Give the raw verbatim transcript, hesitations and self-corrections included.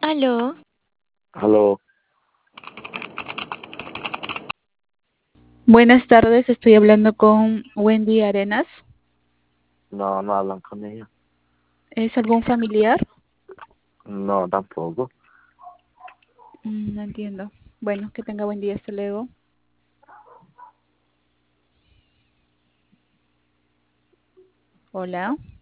Aló, Aló, Buenas tardes, estoy hablando con Wendy Arenas. no, no hablan con ella. ¿Es algún familiar? No, tampoco. Mm, no entiendo. Bueno, que tenga buen día, hasta luego. Hola.